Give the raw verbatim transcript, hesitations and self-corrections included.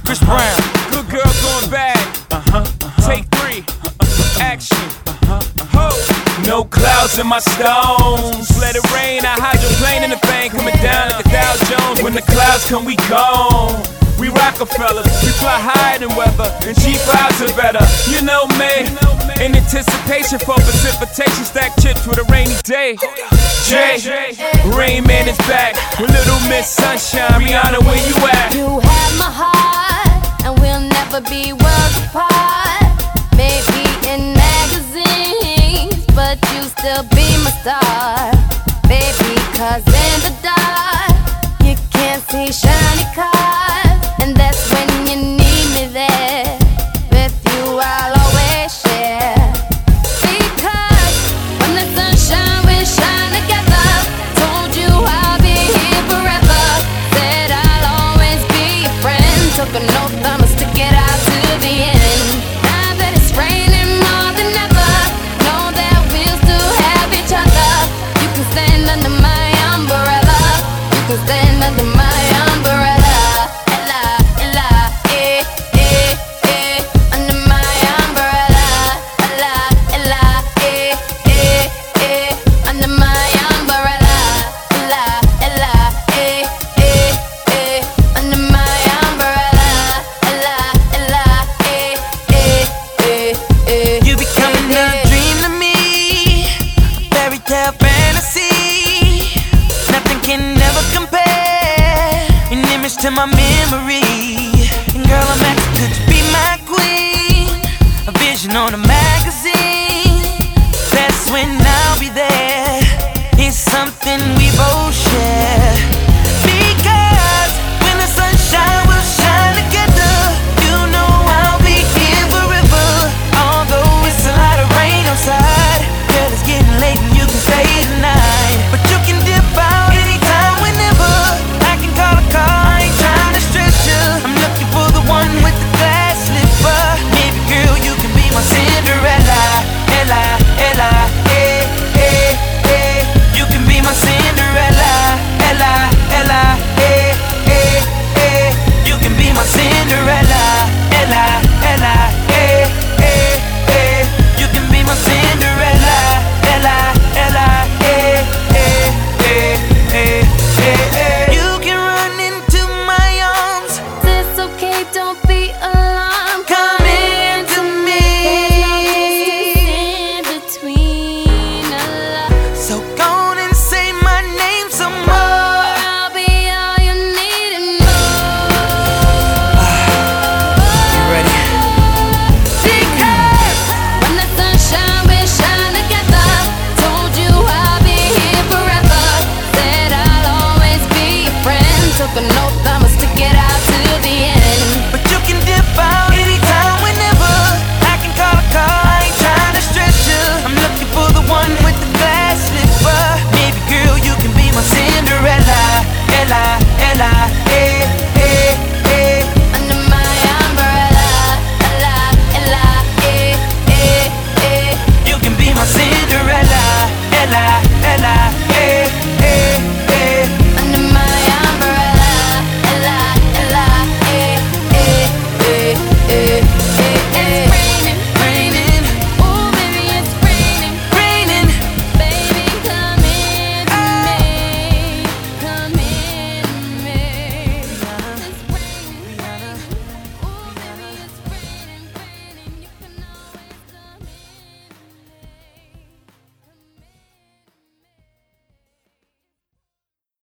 Chris Brown. Good girl going bad. Uh-huh, uh-huh. Take three. Uh-huh. Action. Uh-huh, uh-huh. Ho. No clouds in my stones. Let it rain. I hydroplane in the bank. Coming down like the Dow Jones. When the clouds come, we gone. We Rockefellers, we fly higher than weather, and G fives are better. You know me, in anticipation for precipitation, stack chips with a rainy day. Jay, Rain Man is back with Little Miss Sunshine. Rihanna, where you at? You have my heart, and we'll never be worlds apart. Maybe in magazines, but you still be my star. Baby, cause in the dark, you can't see shiny cars. And that's when you need me there. With you I'll always share. Because when the sunshine we shine together. Told you I'll be here forever. Said I'll always be your friend. Took an oath I'ma stick it out to the end. Now that it's raining more than ever, know that we'll still have each other. You can stand under my umbrella. You can stand under my umbrella. To my memory, and girl, I'm asking, could you be my queen? A vision on a magazine. That's when I'll be there. It's something we both share.